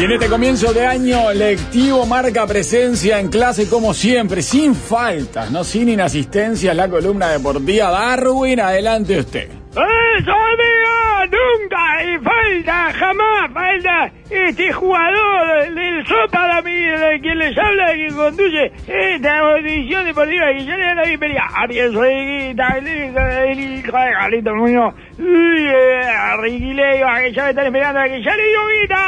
En este comienzo de año lectivo marca presencia en clase como siempre, sin faltas, no sin inasistencias, la columna deportiva. Darwin, adelante usted. ¡Eso, amigo! Nunca hay falta, jamás falta este jugador del Sopa, de quien les habla, que conduce esta audición deportiva, que ya le da la bienvenida a Carlito Muñoz, Ricky Leiva, que ya me están esperando, que ya le dio guita,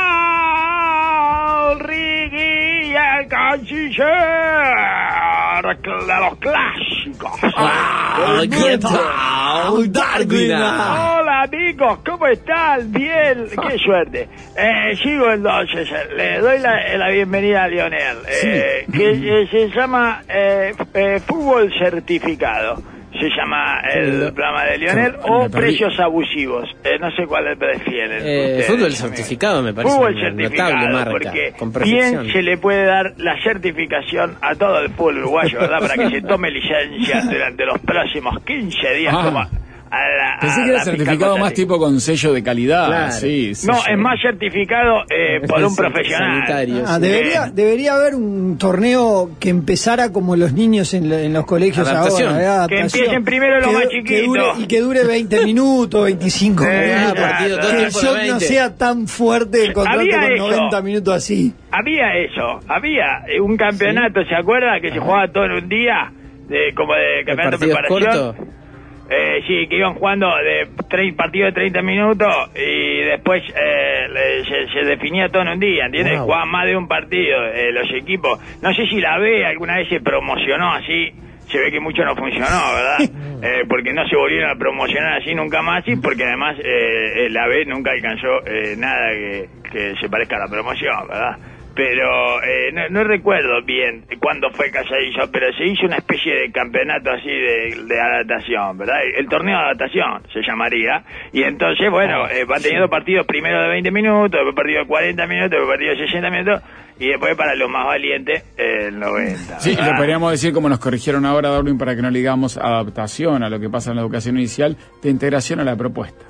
Ricky, el canciller de los clásicos. ¿Qué tal, Darwin? Hola amigos, ¿cómo están? Bien, qué suerte. Sigo entonces, le doy la bienvenida a Lionel, que se llama Fútbol Certificado. Se llama el programa de Lionel, o Precios Abusivos. No sé cuál prefieren. Fútbol certificado me parece. Fútbol una certificado, notable marca, porque con perfección. bien se le puede dar la certificación a todo el fútbol uruguayo, ¿verdad? Para que se tome licencia durante los próximos 15 días. Pensé que era certificado más tipo con sello de calidad. Claro. Sí, No, es más certificado por un profesional. Sanitario, sí. Debería haber un torneo que empezara como los niños en los colegios Adaptación. ahora. Que Adaptación. empiecen primero los más chiquitos. Que dure 20 minutos, 25 minutos. partido, dos Que el tiempos de shock no 20. sea tan fuerte el contrato Había con eso. 90 minutos así. Había un campeonato, ¿se acuerda? Que se jugaba todo en un día, como de ¿El campeonato de partido preparación. corto? Sí, que iban jugando de partidos de 30 minutos y después se definía todo en un día, ¿entiendes? Wow. Jugaban más de un partido los equipos. No sé si la B alguna vez se promocionó así. Se ve que mucho no funcionó, ¿verdad? Porque no se volvieron a promocionar así nunca más, y porque además la B nunca alcanzó nada que se parezca a la promoción, ¿verdad? Pero no recuerdo bien cuándo fue que se hizo, pero se hizo una especie de campeonato así de adaptación, ¿verdad? El torneo de adaptación se llamaría, y entonces, bueno, van teniendo partidos primero de 20 minutos, después partidos de 40 minutos, después partidos de 60 minutos, y después para los más valientes, el 90. Sí, ¿verdad? lo podríamos decir como nos corrigieron ahora, Darwin, para que no ligamos adaptación a lo que pasa en la educación inicial, de integración a la propuesta.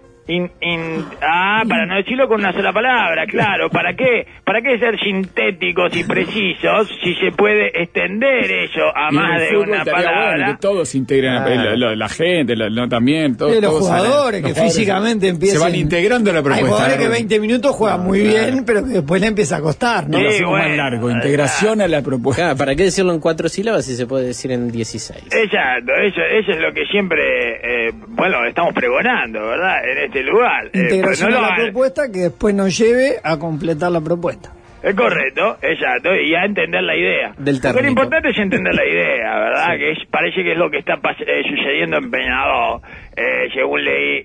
Para no decirlo con una sola palabra, claro. ¿Para qué ser sintéticos y precisos si se puede extender eso a Y en más el de fútbol una estaría palabra? bueno que todos se integren, la gente, no también, todos. Los todos jugadores los que físicamente empiezan. se van integrando a la Hay propuesta. jugadores que Darwin. 20 minutos juegan muy bien, pero que después le empieza a costar, ¿no? No lo Sí, hacemos más bueno, largo, integración a la propuesta. Claro, ¿para qué decirlo en 4 sílabas si se puede decir en 16? Exacto, eso es lo que siempre, estamos pregonando, ¿verdad? En este lugar. Integración No a lo la hagan. propuesta que después nos lleve a completar la propuesta. Es correcto, exacto, y a entender la idea. Del Porque lo técnico. importante es entender la idea, ¿verdad? Sí. Que parece que es lo que está sucediendo en Peñarol. Según leí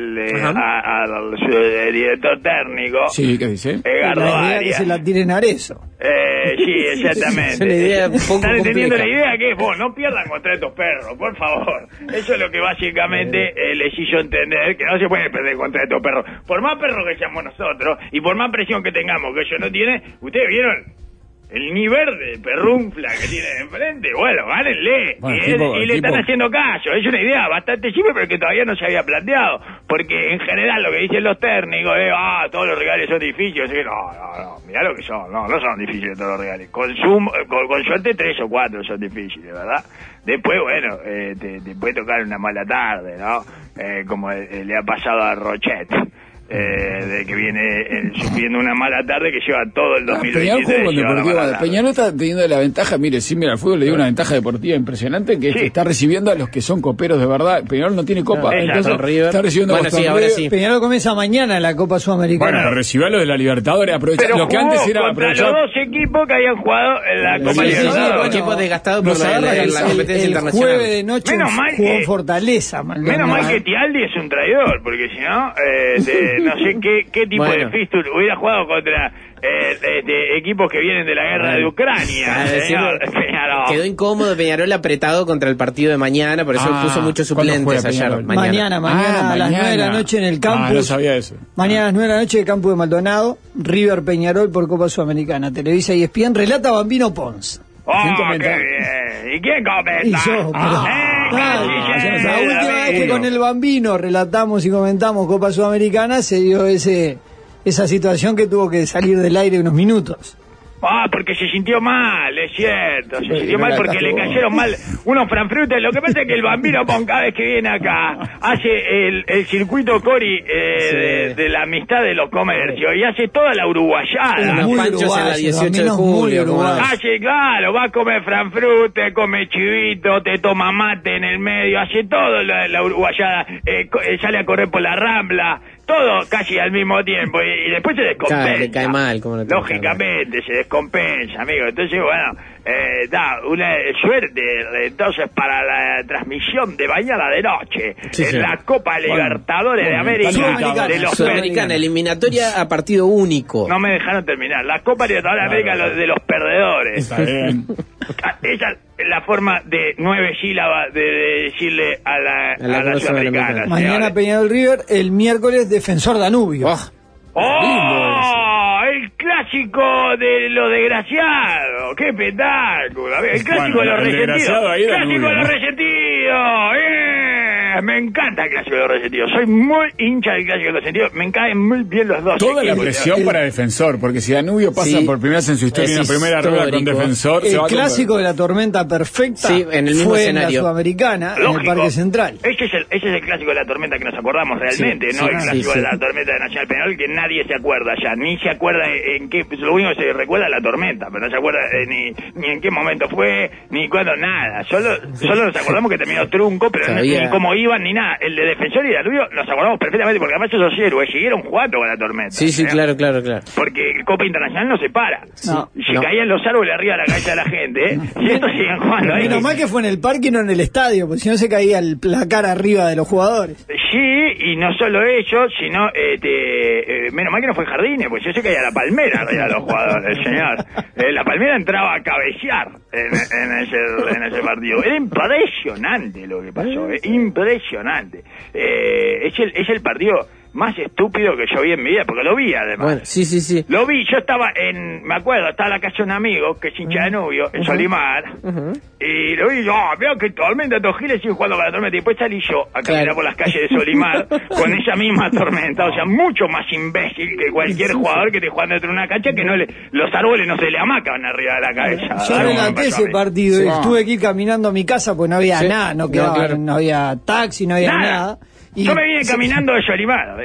al director técnico, Sí, ¿qué dice? Edgardo La idea que Arias. se la tiren a Arezzo. Sí, exactamente. Es una idea poco ¿Están entendiendo compleja. la idea? Que es vos, no pierdan contra estos perros, por favor. Eso es lo que básicamente les hizo entender, que no se puede perder contra estos perros. Por más perros que seamos nosotros, y por más presión que tengamos que ellos no tienen, ¿ustedes vieron el nivel de perrunfla que tienen enfrente? Bueno, gánenle. Bueno, Y le están haciendo caso. Es una idea bastante simple, pero que todavía no se había planteado. Porque en general lo que dicen los técnicos es, todos los regales son difíciles. No, mirá lo que son. No son difíciles todos los regales. Con suerte 3 o 4 son difíciles, ¿verdad? Después, bueno, te puede tocar una mala tarde, ¿no? Como le ha pasado a Rochet. De que viene sufriendo una mala tarde que lleva todo el 2023. Peñarol está teniendo la ventaja, mire, al fútbol le dio una ventaja deportiva impresionante, que es que está recibiendo a los que son coperos de verdad. Peñarol no tiene copa, entonces River. está recibiendo a Bueno, Boston sí, ahora River. sí. Peñarol comienza mañana en la Copa Sudamericana. Bueno, pero recibió a los de la Libertadores, aprovecha Pero lo que jugó antes era contra aprovechar. los 2 equipos que habían jugado en la Copa Sí, Libertadores. bueno, equipos desgastados por nos agarra la competencia el internacional. jueves de noche Menos mal jugó que- en Fortaleza. Menos mal que Tialdi es un traidor, porque si no, no sé qué tipo Bueno. de fístula hubiera jugado contra equipos que vienen de la guerra de Ucrania, señor Peñarol. Quedó incómodo Peñarol apretado contra el partido de mañana, por eso puso muchos ¿cuándo suplentes juega ayer. Peñarol? Mañana a las 9 de la noche en el campus. No sabía eso. Mañana a las 9 de la noche en el campo de Maldonado, River Peñarol por Copa Sudamericana. Televisa y ESPN, relata Bambino Pons. ¿Quién ¡Oh, comenta? qué bien! ¿Y quién comenta? Y yo, la última vez que con el Bambino relatamos y comentamos Copa Sudamericana se dio ese esa situación que tuvo que salir del aire unos minutos. Porque se sintió mal, es cierto. Se sintió mal porque le cayeron mal unos franfrutes. Lo que pasa es que el Bambino Pons, cada vez que viene acá, hace el circuito Cori de la amistad de los comercios y hace toda la uruguayada. Los panchos en la 18 de julio. Hace, claro, va a comer franfrute, come chivito, te toma mate en el medio, hace todo la uruguayada, sale a correr por la Rambla. Todo casi al mismo tiempo y después se descompensa. Claro, le cae mal, como no. Lógicamente se descompensa, amigo. Entonces, bueno, da una suerte entonces para la transmisión de mañana de noche en la Copa Libertadores de América de los Sudamericana, eliminatoria a partido único. No me dejaron terminar. La Copa Libertadores de América de los perdedores. Está bien. Esa es la forma de 9 sílabas de decirle a la Sudamericana. Mañana Peñarol River, el miércoles Defensor Danubio. El clásico de los desgraciados. ¡Qué espectáculo! El clásico de los resentidos. Clásico de los resentidos. Me encanta el clásico de los resentidos. Soy muy hincha del clásico de los resentidos. Me caen muy bien los dos. Toda la presión para Defensor, porque si Danubio pasa por primera vez en su historia en la primera rueda con Defensor, el clásico de la tormenta perfecta en el mismo fue escenario. En la Sudamericana, en el Parque Central. Ese es el clásico de la tormenta que nos acordamos realmente, no el clásico de la tormenta de Nacional Peñarol, que nadie se acuerda ya, ni se acuerda en qué, lo único que se recuerda es la tormenta, pero no se acuerda ni en qué momento fue, ni cuándo, nada. Solo nos acordamos que terminó trunco, pero ni cómo iban, ni nada. El de Defensor y Danubio nos acordamos perfectamente, porque además esos héroes siguieron jugando con la tormenta. Sí, claro. Porque el Copa Internacional no se para. Se caían los árboles arriba de la cabeza de la gente, y estos siguen jugando ahí. Menos mal que fue en el parque y no en el estadio, porque si no se caía la cara arriba de los jugadores. Sí, y no solo eso, sino menos mal que no fue Jardines, pues yo sé que había la palmera arriba de los jugadores, señor. La palmera entraba a cabecear en ese partido. Era impresionante lo que pasó, impresionante. Es el partido más estúpido que yo vi en mi vida, porque lo vi además. Bueno, sí. Lo vi, yo estaba me acuerdo, estaba en la casa de un amigo, que es hincha de Danubio, en Solimar, y lo vi, veo que tormenta, estos giles siguen jugando con la tormenta, y después salí yo a caminar por las calles de Solimar, con esa misma tormenta, o sea, mucho más imbécil que cualquier jugador que esté jugando dentro de una cancha, que los árboles no se le amacan arriba de la cabeza. Yo relaté ese partido, y tuve que ir caminando a mi casa, pues no había nada, no había taxi, no había nada. Yo me vine caminando de Solimar.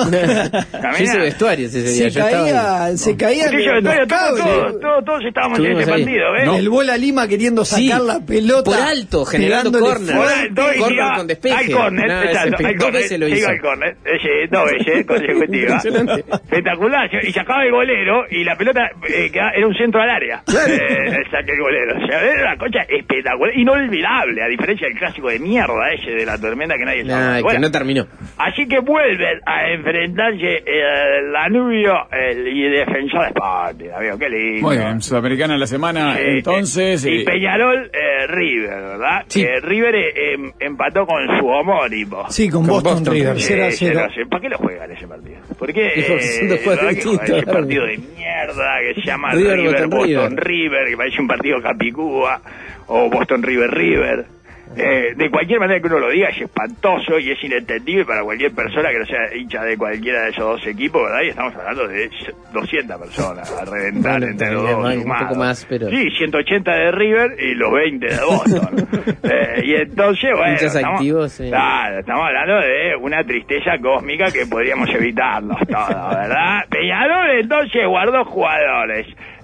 Yo hice vestuario ese día. Se caían los cables. Todos estábamos en ese partido, ¿ves? El Bola Lima queriendo sacar la pelota. Por alto, generando córner. Córner con despeje. Hay córner, exacto. Dos veces lo hizo. Al córner. Dos veces consecutiva. Espectacular. Y sacaba el golero y la pelota era un centro al área. Saqué el golero. O sea, era una cosa espectacular. Inolvidable, a diferencia del clásico de mierda ese de la tormenta que nadie sabe. Terminó. Así que vuelven a enfrentarse el Danubio y Defensor Sporting, amigo, qué lindo. Muy bien, Sudamericana la semana, entonces. Y Peñarol, River, ¿verdad? Sí. River empató con su homónimo. Sí, con Boston River, 0-0. ¿Para qué lo juegan ese partido? Porque ese partido de mierda que se llama Boston River, que parece un partido Capicúa, o Boston River. De cualquier manera que uno lo diga, es espantoso y es inentendible para cualquier persona que no sea hincha de cualquiera de esos dos equipos, ¿verdad? Y estamos hablando de 200 personas a reventar entre los dos. Un poco más, pero... Sí, 180 de River y los 20 de Boston. Y entonces, bueno, estamos hablando de una tristeza cósmica que podríamos evitarnos todos, ¿verdad? Peñarol entonces guardó jugadores.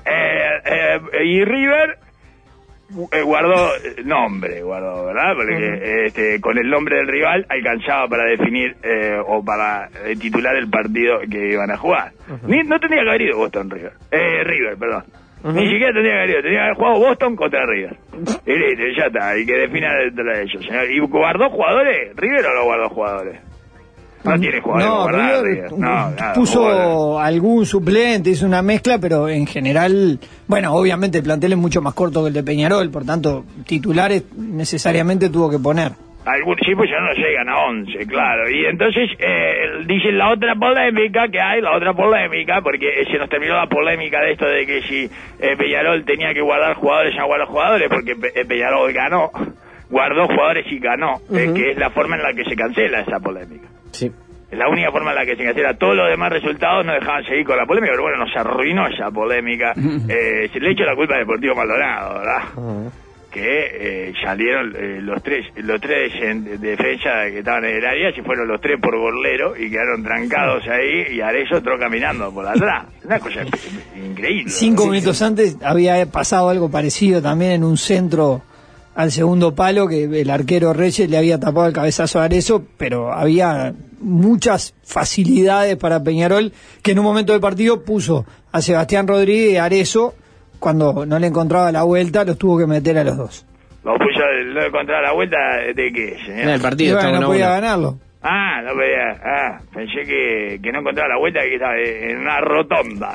Y River guardó, ¿verdad? Porque con el nombre del rival alcanzaba para definir o para titular el partido que iban a jugar. No tendría que haber ido Boston River. River, perdón. Ni siquiera tendría que haber ido. Tendría que haber jugado Boston contra River. Y listo, ya está. Y que defina entre ellos, señor. ¿Y guardó jugadores? ¿River o no guardó jugadores? No tiene jugadores. River puso algún suplente, hizo una mezcla, pero en general, bueno, obviamente el plantel es mucho más corto que el de Peñarol, por tanto, titulares necesariamente tuvo que poner. Sí, pues ya no llegan a 11, claro. Y entonces dicen la otra polémica que hay, porque se nos terminó la polémica de esto de que si Peñarol tenía que guardar jugadores, ya guardó jugadores, porque Peñarol ganó, guardó jugadores y ganó, que es la forma en la que se cancela esa polémica. Sí. Es la única forma en la que se cancela. Todos los demás resultados no dejaban seguir con la polémica, pero bueno, nos arruinó esa polémica. Se le echó la culpa a Deportivo Maldonado, ¿verdad? Que salieron los tres de defensa que estaban en el área, se fueron los 3 por golero y quedaron trancados ahí, y Arezzo entró caminando por atrás. Una cosa increíble. 5 minutos antes había pasado algo parecido también en un centro al segundo palo, que el arquero Reyes le había tapado el cabezazo a Arezzo, pero había muchas facilidades para Peñarol, que en un momento del partido puso a Sebastián Rodríguez y a Arezzo. Cuando no le encontraba la vuelta, los tuvo que meter a los dos. ¿Los puso no encontraba la vuelta de qué, señor? En el partido bueno, no podía ganarlo. No podía. Pensé que no encontraba la vuelta, que estaba en una rotonda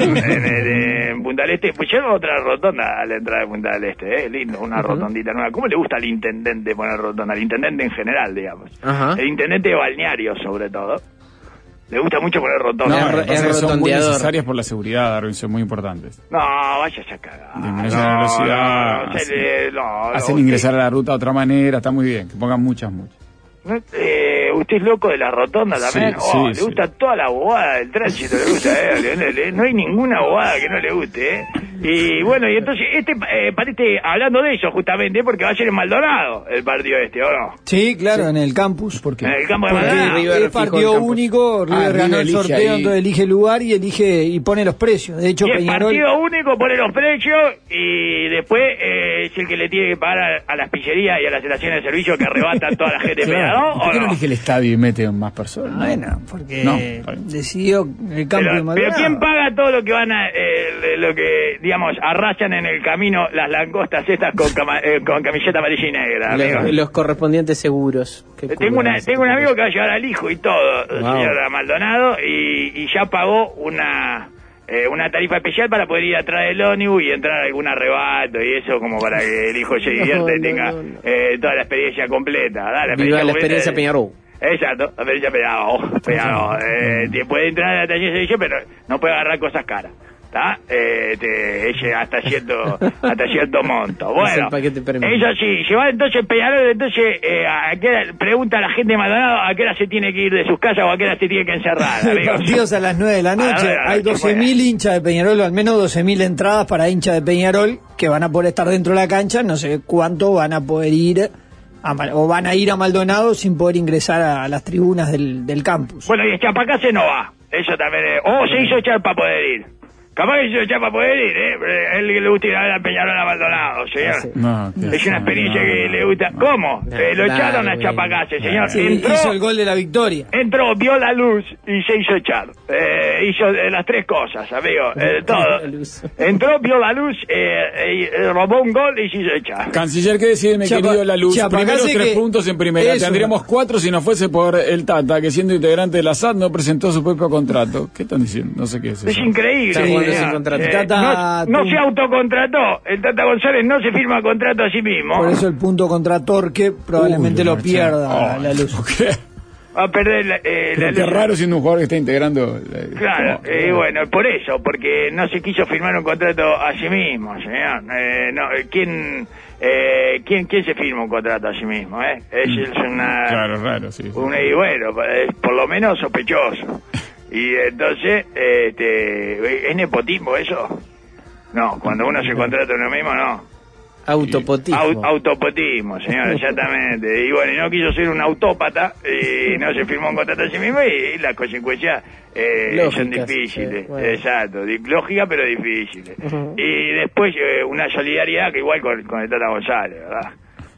en Punta del Este. Pues lleva otra rotonda a la entrada de Punta del Este, lindo, una rotondita nueva. ¿Cómo le gusta al intendente poner rotonda? Al intendente en general, digamos. El intendente de balneario, sobre todo. Le gusta mucho poner rotonda. No, son muy necesarias por la seguridad, Darwin, son muy importantes. No, vaya a cagar. Disminuyen la velocidad. Hacen ingresar a la ruta de otra manera, está muy bien, que pongan muchas. ¿Usted es loco de la rotonda también? Sí, le gusta toda la bobada del tránsito, le gusta, no hay ninguna bobada que no le guste, Y bueno, y entonces parece, hablando de eso justamente, porque va a ser en Maldonado el partido ¿o no? Sí, claro, en el campus. ¿Por qué? En el campo de Maldonado. River es partido único, River ganó el sorteo, entonces elige el lugar y pone los precios. De hecho, y Peñarol... partido único, pone los precios y después es el que le tiene que pagar a las pizzerías y a las estaciones de servicio que arrebatan toda la gente pegada, ¿no? ¿Por qué no elige el estadio y mete más personas? Bueno, porque decidió el campo de Maldonado. Pero ¿quién paga todo lo que van a, lo que, digamos, arrasan en el camino las langostas estas con camiseta amarilla y negra? Los correspondientes seguros. Tengo un amigo que va a llevar al hijo y todo, señor Maldonado, y ya pagó una tarifa especial para poder ir atrás del ómnibus y entrar a algún arrebato y eso, como para que el hijo se divierta y tenga toda la experiencia completa. Viva la experiencia Peñarol. Exacto, la experiencia Peñarol. Puede entrar a la estación de servicio, pero no puede agarrar cosas caras. ¿Está? Hasta cierto monto. Bueno, eso sí, lleva entonces Peñarol, entonces pregunta a la gente de Maldonado a qué hora se tiene que ir de sus casas o a qué hora se tiene que encerrar. El partido es a las 9 de la noche. Hay 12.000 hinchas de Peñarol, o al menos 12.000 entradas para hinchas de Peñarol que van a poder estar dentro de la cancha. No sé cuánto van a poder ir o van a ir a Maldonado sin poder ingresar a las tribunas del campus. Bueno, y Chapacase no va. Eso también se hizo echar para poder ir. Capaz que se hizo echar para poder ir, Él le gusta ir a ver a Peñarol a Maldonado, señor. Es una experiencia que le gusta. ¿Cómo? Lo echaron a Chapacase, señor. Hizo el gol de la victoria. Entró, vio la luz y se hizo echar. Hizo las 3 cosas, amigo. Todo. Entró, vio la luz, robó un gol y se hizo echar. Canciller, ¿qué decide, mi querido La Luz? Primero 3 puntos en primera. Tendríamos 4 si no fuese por el Tata, que siendo integrante de la SAD no presentó su propio contrato. ¿Qué están diciendo? No sé qué es eso. Es increíble. No se autocontrató. El Tata González no se firma contrato a sí mismo. Por eso el punto contra Torque probablemente lo pierda La Luz. Va a perder la Qué raro siendo un jugador que está integrando. Claro, bueno, por eso, porque no se quiso firmar un contrato a sí mismo, señor. ¿Quién se firma un contrato a sí mismo? Es una... Claro, raro, sí. Y bueno, por lo menos sospechoso. Y entonces, ¿es nepotismo eso? No, cuando uno se contrata a uno mismo, no. Autopotismo. Autopotismo, señor, exactamente. Y bueno, y no quiso ser un autópata y no se firmó un contrato a sí mismo y las consecuencias son difíciles. Bueno. Exacto, lógica pero difíciles. Y después una solidaridad que igual con el Tata González, ¿verdad?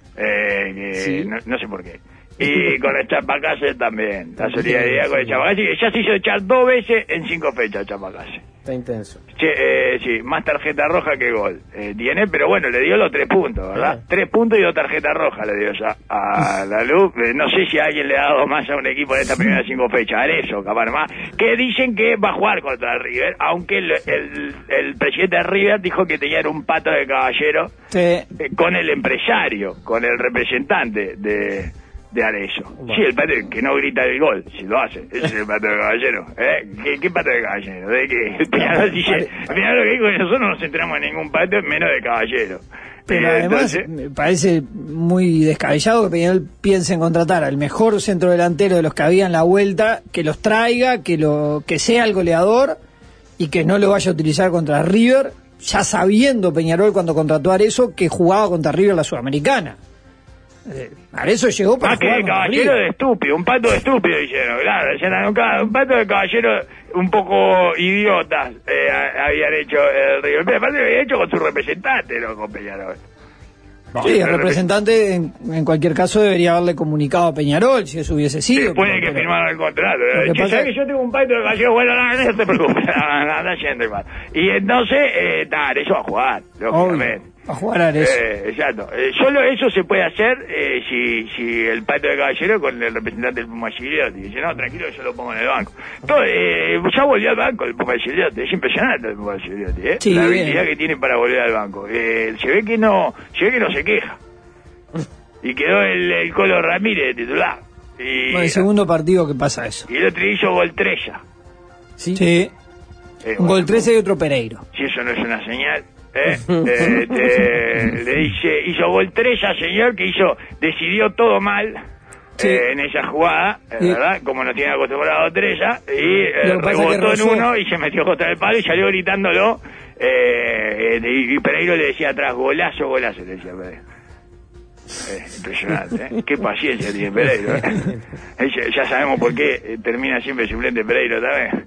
¿Sí? No sé por qué. Y con el Chapacase también. La solidaridad con el Chapacase. Ya se hizo echar 2 veces en 5 fechas Chapacase. Está intenso. Sí, más tarjeta roja que gol. Tiene, pero bueno, le dio los 3 puntos, ¿verdad? 3 puntos y 2 tarjetas rojas le dio ya a La Luz. No sé si alguien le ha dado más a un equipo de esta primera 5 fechas. A eso, capaz más. Que dicen que va a jugar contra el River, aunque el presidente de River dijo que tenía un pato de caballero con el empresario, con el representante de Arezzo. Bueno. Sí, el pato que no grita el gol, si lo hace. Ese es el pato de caballero. ¿Qué pato de caballero? ¿De qué? El Peñarol dice, Peñarol lo que dijo que nosotros no nos enteramos en ningún pato menos de caballero. Pero además me parece muy descabellado que Peñarol piense en contratar al mejor centrodelantero de los que había en la vuelta, que los traiga, que sea el goleador y que no lo vaya a utilizar contra River, ya sabiendo Peñarol cuando contrató a Arezzo que jugaba contra River la Sudamericana. Arezzo llegó para jugar que caballero de estúpido, un pato de estúpido dijeron, claro, un pato de caballero un poco idiota habían hecho el River, pero aparte lo había hecho con su representante, no con Peñarol. Sí, el representante en cualquier caso debería haberle comunicado a Peñarol si eso hubiese sido. Después de que firmaron el contrato. ¿Sabes que yo tengo un pato de caballero? Bueno, no te preocupes, anda yendo igual. Y entonces, eso va a jugar, lógicamente. A jugar a eso. Exacto. Solo eso se puede hacer si el pato de caballero con el representante del Puma Gigliotti dice, no, tranquilo, yo lo pongo en el banco. Ya volvió al banco el Puma Gigliotti, es impresionante el Puma Gigliotti, sí, la habilidad que tiene para volver al banco. Se ve que no se queja. Y quedó el Colo Ramírez de titular. Bueno, el segundo partido que pasa eso. Y el otro hizo gol 13. Sí. Un gol 13 y otro Pereiro. Si eso no es una señal. Le dice, hizo gol 3 señor, que decidió todo mal en esa jugada, ¿verdad? Como no tiene acostumbrado Trella, y rebotó en uno y se metió contra el palo y salió gritándolo, y Pereiro le decía atrás, golazo, le decía Pereiro. Impresionante, qué paciencia tiene Pereiro. Ya sabemos por qué termina siempre suplente Pereiro también.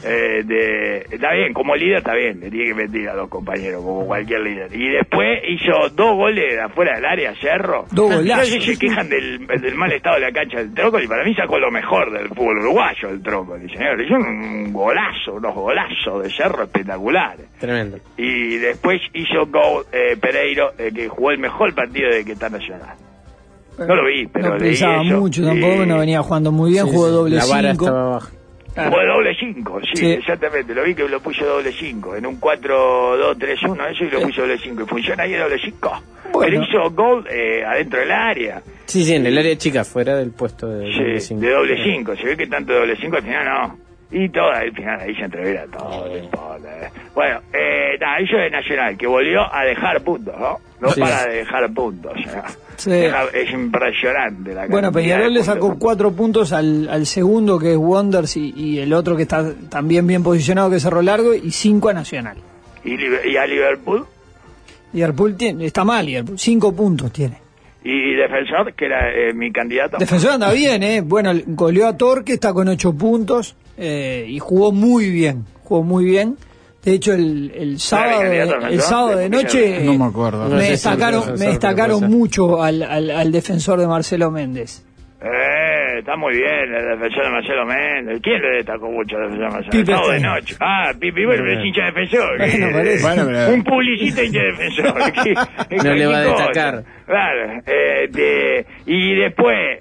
Está bien, como líder está bien, le tiene que meter a los compañeros como cualquier líder. Y después hizo 2 goles afuera del área, Cerro. 2 golazos. No se quejan del mal estado de la cancha del Trócoli, para mí sacó lo mejor del fútbol uruguayo el Trócoli, señor. Hizo unos golazos de Cerro espectaculares. Tremendo. Y después hizo gol Pereiro, que jugó el mejor partido de que está Nacional. No lo vi, pero no pensaba mucho tampoco, no venía jugando muy bien, jugó doble 5. La vara estaba baja. Jugó doble 5, sí, exactamente. Lo vi que lo puso doble 5 en un 4-2-3-1, eso, y lo puso doble 5. Y funciona ahí el doble 5. Bueno. Pero hizo gol adentro del área. Sí, en el área chica, fuera del puesto de doble 5. De doble 5. Se ve que tanto de doble 5 al final no. Y todo al final ahí se entrevera todo. Bueno, hizo de Nacional, que volvió a dejar puntos, ¿no? No para de dejar puntos. Es impresionante la cantidad. Bueno, Peñarol le sacó 4 puntos al segundo, que es Wonders, y el otro que está también bien posicionado, que es Cerro Largo, y 5 a Nacional. ¿Y a Liverpool? Liverpool está mal, Liverpool, 5 puntos tiene. ¿Y Defensor, que era mi candidato? Defensor anda bien, Bueno, goleó a Torque, está con 8 puntos, y jugó muy bien. De hecho, el sábado de noche no me acuerdo. Me destacaron mucho al defensor de Marcelo Méndez. Está muy bien el defensor de Marcelo Méndez. ¿Quién le destacó mucho al defensor de Marcelo Méndez? Sábado de noche. Pipi, bueno, es hincha defensor. Bueno, un publicista hincha defensor. No le va a destacar. Claro. Y después,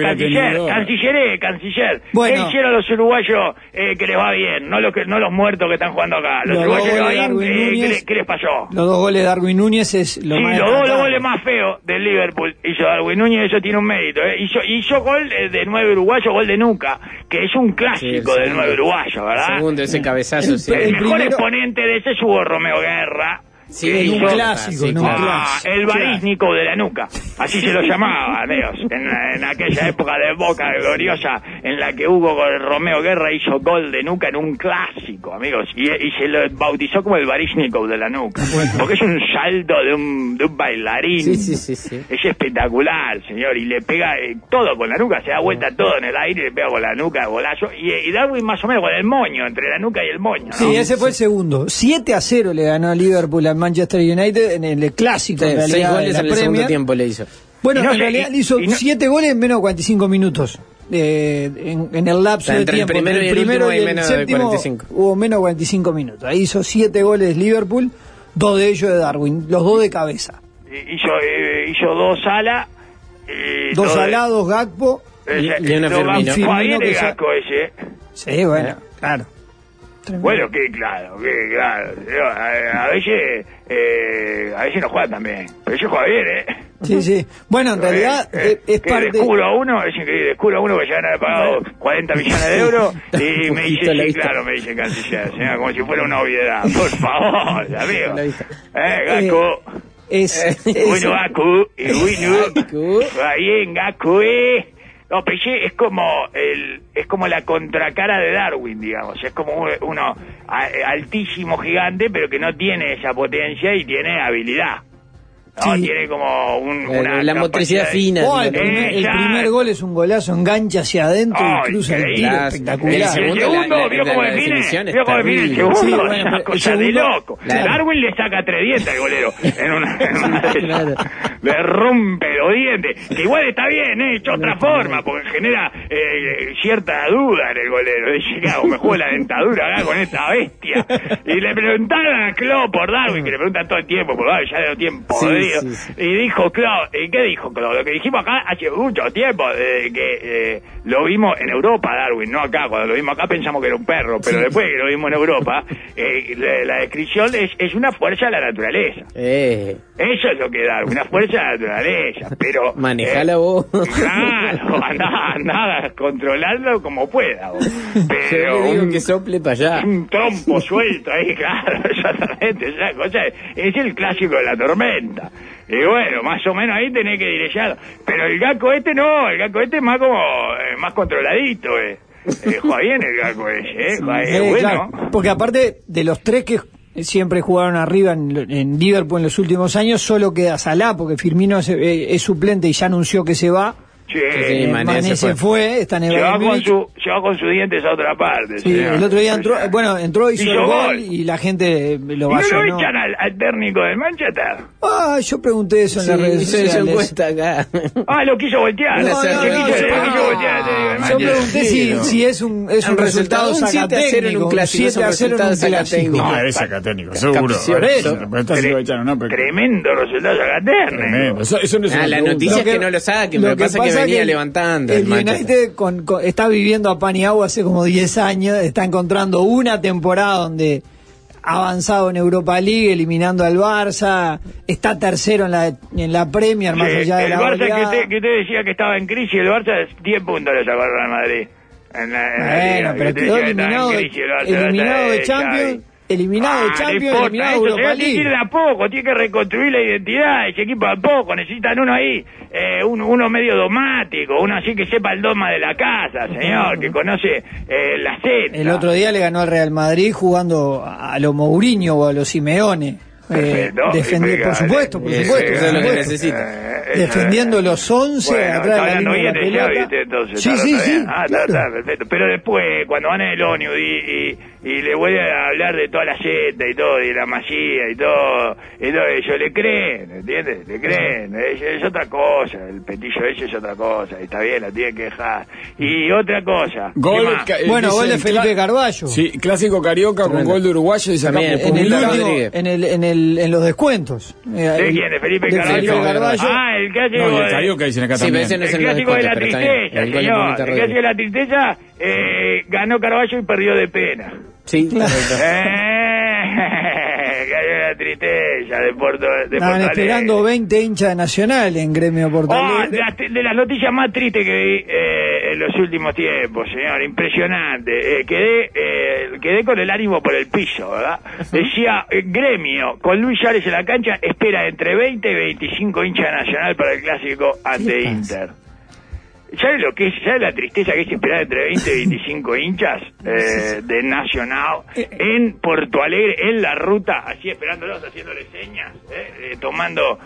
canciller. Bueno. ¿Qué hicieron los uruguayos que les va bien? No los muertos que están jugando acá. Los uruguayos que les va bien, ¿qué les pasó? Los 2 goles de Darwin Núñez es lo más. Sí, los 2 goles más feos del Liverpool hizo Darwin Núñez, eso tiene un mérito. Hizo gol de 9 uruguayo, gol de Nuca, que es un clásico del 9 uruguayo, ¿verdad? Segundo, ese cabezazo. El mejor exponente de ese hubo Romeo Guerra. Sí, en un clásico. El Barísnico de la Nuca, así se lo llamaba, Dios, en aquella época de Boca gloriosa en la que Hugo Romeo Guerra hizo gol de Nuca en un clásico, amigos, y se lo bautizó como el Barísnico de la Nuca, porque es un salto de un bailarín. Sí. Es espectacular, señor, y le pega todo con la nuca, se da vuelta todo en el aire, le pega con la nuca, golazo, y Darwin más o menos con el moño, entre la nuca y el moño, ¿no? Sí, ese fue el segundo. 7-0 le ganó a Liverpool al Manchester United en el clásico. Sí, en 6 goles en el segundo tiempo le hizo. Bueno, en realidad le hizo 7 goles en menos de 45 minutos. En el lapso de tiempo. Entre el primero y el menos séptimo, de 45. Hubo menos de 45 minutos. Ahí hizo 7 goles Liverpool, 2 de ellos de Darwin, los 2 de cabeza. Hizo 2 Sala. 2 Sala, 2 Gakpo. Y una Firmino. Firmino que Gakpo ese. Sí, bueno, claro. Bueno, claro. A veces no juega también. Pero ese juega bien, Sí, sí. Bueno, en realidad es parte... De escudo a uno, es increíble, escudo a uno que ya han pagado 40 millones de euros y me dice, sí, claro, me dice Canciller, señora, como si fuera una obviedad. Por favor, amigo. Gaku. Bueno, Gaku. Bueno, bien, Gaku, No, pero es como la contracara de Darwin, digamos. Es como uno altísimo, gigante, pero que no tiene esa potencia y tiene habilidad. No, sí. Tiene como la motricidad fina. El primer gol es un golazo, engancha hacia adentro y cruza el tiro, espectacular. El segundo, vio cómo define el segundo, es una cosa de loco. Claro. Darwin le saca 3 dientes al golero en una le rompe los dientes, que igual está bien, hecho otra forma, porque genera cierta duda en el golero. Dice, ¿qué hago? Me juego la dentadura acá con esta bestia. Y le preguntaron a Klopp por Darwin, que le preguntan todo el tiempo, porque ya de tiempo. Sí. Y dijo Klopp, ¿qué dijo Klopp? Lo que dijimos acá hace mucho tiempo, que lo vimos en Europa, Darwin, no acá. Cuando lo vimos acá pensamos que era un perro, pero después que lo vimos en Europa, la descripción es una fuerza de la naturaleza. Eso es lo que da, una fuerza de la naturaleza, pero... Manejala vos. Claro, andá controlarlo como pueda vos. Pero yo digo que sople para allá. Un trompo suelto ahí, claro, exactamente, esa cosa es el clásico de la tormenta. Y bueno, más o menos ahí tenés que dirigirlo. Pero el Gaco no, el Gaco es más como, más controladito, juega bien el Gaco bueno. Claro, porque aparte de los 3 que siempre jugaron arriba en Liverpool en los últimos años, solo queda Salah, porque Firmino es suplente y ya anunció que se va. Sí, Mané se fue, está en el se va con sus dientes a otra parte. Sí, el otro día entró, hizo el gol y la gente lo vayonó. ¿Y no lo echan al técnico del Manchester? Yo pregunté eso en las redes sociales. Hizo encuesta acá. Lo quiso voltear. Yo pregunté si es un resultado sacatécnico. Un clásico, 7-0 en un clásico. No, es sacatécnico, seguro. Tremendo resultado sacatécnico. Eso no es la noticia es que no lo sabe, que me pasa que venía levantando. El United está viviendo a pan y agua hace como 10 años, está encontrando una temporada donde ha avanzado en Europa League, eliminando al Barça, está tercero en la Premier, más allá de la Barça que usted decía que estaba en crisis, el Barça 10 puntos le sacó al Real Madrid. Bueno, pero quedó eliminado de Champions. Eliminado de Champions, eliminado de Europa League. Tiene que ir de a poco, tiene que reconstruir la identidad, ese equipo de a poco, necesitan uno ahí, uno medio dogmático, uno así que sepa el dogma de la casa, señor, que conoce la seta. El otro día le ganó al Real Madrid jugando a lo Mourinho o a lo Simeone. Por supuesto. Eso es lo que necesita. Defendiendo los 11 atrás de la línea de la pelota. Entonces, sí. Está perfecto. Pero después, cuando van en el ONU y le voy a hablar de toda la seta y todo, y la masía y todo, ellos le creen, ¿entiendes? Le creen. Es otra cosa, el petillo ese es otra cosa, y está bien, la tiene que dejar. Y otra cosa. Gol de Felipe Carvalho. Sí, clásico carioca con gol de uruguayo y también en los descuentos. ¿De quién? ¿De Felipe Carvalho? El clásico de Carioca dicen acá también. El clásico de la tristeza, señor. El clásico de la tristeza, ganó Carvalho y perdió de pena. Sí, claro. La tristeza de Fortaleza. Estaban esperando 20 hinchas de Nacional en Gremio Fortaleza. De las noticias más tristes que vi en los últimos tiempos, señor, impresionante. Quedé con el ánimo por el piso, ¿verdad? Decía, Gremio, con Luis Suárez en la cancha, espera entre 20 y 25 hinchas de Nacional para el clásico ante Inter. ¿Sabe lo que es? ¿Sabe la tristeza que es esperar entre 20 y 25 hinchas de Nacional en Porto Alegre, en la ruta, así esperándolos, haciéndole señas, tomando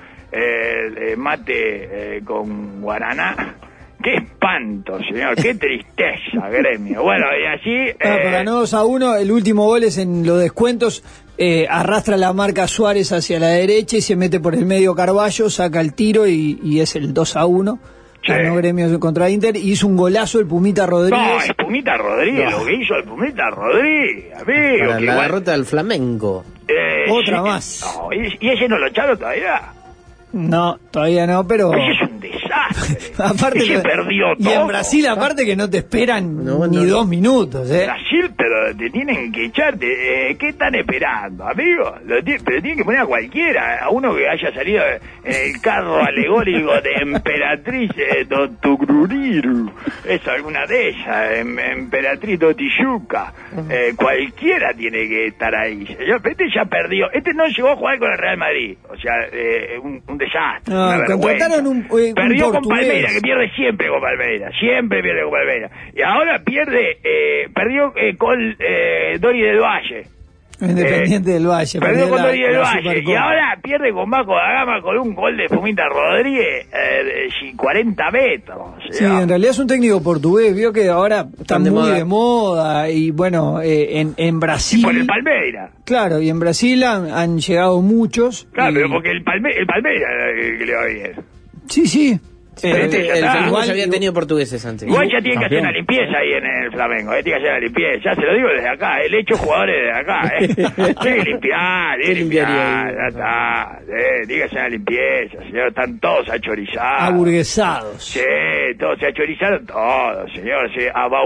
mate con guaraná? ¡Qué espanto, señor! ¡Qué tristeza, Gremio! Bueno, y así... ganó 2-1, el último gol es en los descuentos, arrastra la marca Suárez hacia la derecha y se mete por el medio Carvalho, saca el tiro y es el 2-1. Ganó Gremio contra Inter y hizo un golazo el Pumita Rodríguez. No, el Pumita Rodríguez, lo que hizo el Pumita Rodríguez, amigo. Para la derrota del Flamengo. Otra más. No, ¿y ese no lo echaron todavía? No, todavía no, pero... Ese es un desastre. Aparte se perdió todo. Y en Brasil, aparte que no te esperan ni 2 minutos, Brasil pero te tienen que echarte. ¿Qué están esperando, amigo? Pero tienen que poner a cualquiera, a uno que haya salido en el carro alegórico de Emperatriz Totuguriru, es alguna de ellas, Emperatriz Totiyuca. Cualquiera tiene que estar ahí. Este ya perdió, este no llegó a jugar con el Real Madrid, o sea, un desastre, una vergüenza. Perdió con Palmeiras, que pierde siempre con Palmeiras, siempre pierde con Palmeiras, y ahora perdió con Dori del Valle. Independiente del Valle. Perdió con Dori del Valle. Y ahora pierde con Vasco da Gama con un gol de Fumita Rodríguez de 40 metros. Sí, en realidad es un técnico portugués. Vio que ahora está muy de moda. Y bueno, en Brasil. Y por el Palmeiras. Claro, y en Brasil han llegado muchos. Claro, pero porque el Palmeiras que le va bien. Sí. El Flamengo ya había tenido portugueses antes. Igual ya tiene que hacer una limpieza ahí en el Flamengo, tiene que hacer una limpieza, ya se lo digo desde acá, el hecho jugadores desde acá, tiene que limpiar, ya está, tiene que hacer una limpieza, señor, están todos achorizados. Aburguesados. Sí, todos se achorizaron todos, señor, se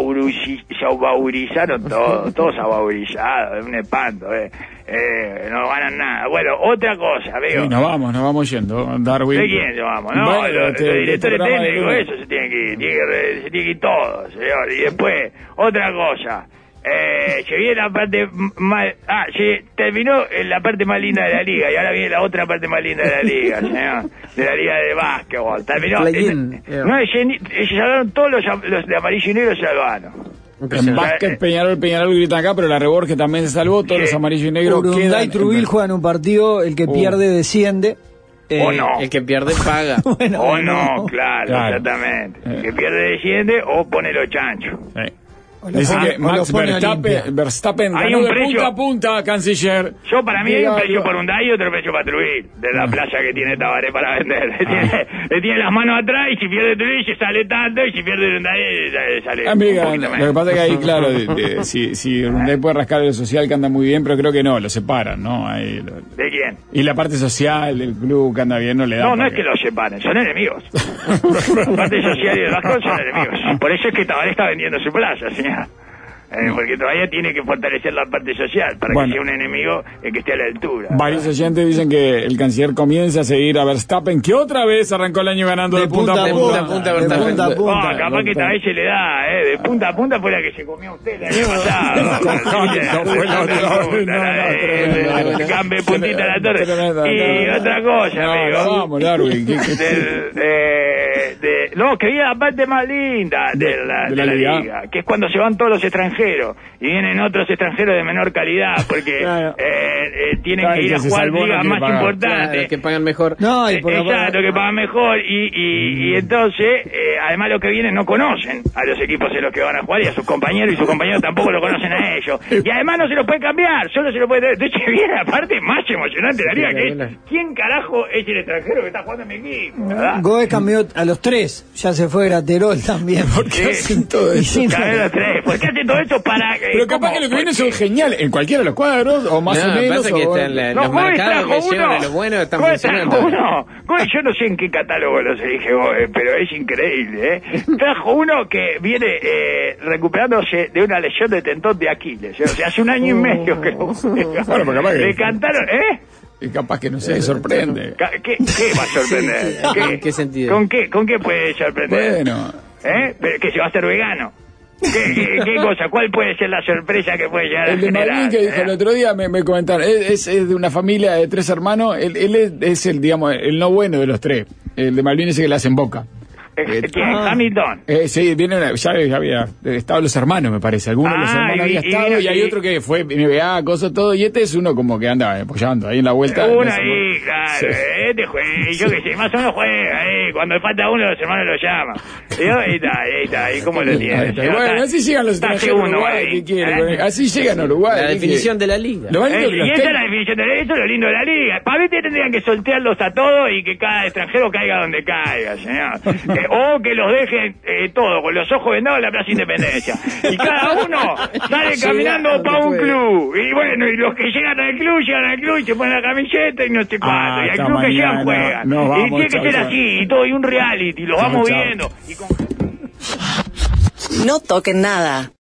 abaurizaron todos abaurizados, es un espanto, no ganan nada. Bueno, otra cosa, amigo. Sí, nos vamos yendo, Darwin. ¿De quién nos vamos? No, bueno, los directores técnicos, eso se tiene que ir todo, señor. Y después, otra cosa. Se viene la parte más... terminó la parte más linda de la liga y ahora viene la otra parte más linda de la liga, señor. De la liga de básquetbol. Terminó... se hablaron todos los de amarillo y negro, se salvaron. En básquet, Peñarol gritan acá, pero la Reborges también se salvó, todos los amarillos y negros Urunday y Trubil juegan un partido, el que pierde desciende. O no. El que pierde paga. Bueno, o no, claro, exactamente. El que pierde desciende o pone los chanchos. Sí. Dicen que Max Verstappen ganó de punta a punta, canciller. Yo, para mí, hay un precio por Hyundai y otro precio para Trubil, de la playa que tiene Tabaré para vender. Le tiene las manos atrás y si pierde Trubil se sale tanto y si pierde Hyundai sale Amiga, un poquito menos. lo que pasa es que ahí, claro, si Hyundai puede rascar lo social, que anda muy bien, pero creo que no, lo separan, ¿no? Ahí, ¿De quién? Y la parte social del club que anda bien no le da. No es que lo separen, son enemigos. La parte social y el vasco son enemigos. Por eso es que Tabaré está vendiendo su playa, señor. Porque todavía tiene que fortalecer la parte social para que sea un enemigo que esté a la altura. Varios oyentes dicen que el canciller comienza a seguir a Verstappen, que otra vez arrancó el año ganando de punta a punta. Capaz que esta vez se le da, de punta a punta fue la que se comió usted el año pasado. Cambie puntita a la torre. Y otra cosa, amigo. Vamos, Darwin. No, que viene la parte más linda de la liga, que es cuando se van todos los extranjeros y vienen otros extranjeros de menor calidad, porque tienen que ir a jugar ligas más importantes, que pagan mejor. Exacto, que pagan mejor y entonces, además los que vienen no conocen a los equipos en los que van a jugar y a sus compañeros, y sus compañeros tampoco lo conocen a ellos. Y además no se los puede cambiar, solo se lo puede traer. De hecho, viene la parte más emocionante de la liga, que es ¿quién carajo es el extranjero que está jugando en mi equipo? Gómez cambió a los 3. Ya se fue Graterol también. ¿Por qué hacen todo eso? ¿Por qué hacen todo eso para que... Pero capaz que lo que viene son geniales en cualquiera de los cuadros, o más o menos. Pasa que los mercados que llevan de los buenos están funcionando. Yo no sé en qué catálogo los elige Gómez, pero es increíble, Trajo uno que viene recuperándose de una lesión de tendón de Aquiles. O sea, hace un año y medio que lo juega. Bueno, capaz que... Le cantaron, Y capaz que no sé, sorprende. ¿Qué va a sorprender? ¿En qué sentido? ¿Con qué puede sorprender? Bueno. Pero que se va a hacer vegano. ¿Qué cosa? ¿Cuál puede ser la sorpresa que puede llegar a generar? El de Malvin que dijo el otro día, me comentaron, es de una familia de 3 hermanos, él es el, digamos, el no bueno de los 3. El de Malvin es el que le hacen Boca. ¿Quién? Hamilton. Sí, viene ya había estado los hermanos, me parece. Algunos de los hermanos había estado y hay otro que fue NBA, cosas, todo. Y este es uno como que anda apoyando ahí en la vuelta. Uno ahí, claro. Sí. Juega, yo qué sé, más o menos juega. Cuando falta uno, los hermanos lo llaman. Ahí está. ¿Y cómo lo tiene? Bueno, así llegan los extranjeros a Uruguay. ¿Qué quieren? Así llegan a Uruguay. La definición de la liga. Y esa es la definición de la liga. Eso es lo lindo de la liga. Para mí tendrían que soltearlos a todos y que cada extranjero caiga donde caiga, señor. O que los dejen todos con los ojos vendados en la Plaza Independencia. Y cada uno sale caminando para un club. Y bueno, y los que llegan al club y se ponen la camiseta y no sé cuánto. Y al club que llegan juegan. Y tiene que ser así, y todo, y un reality, lo vamos viendo. No toquen nada.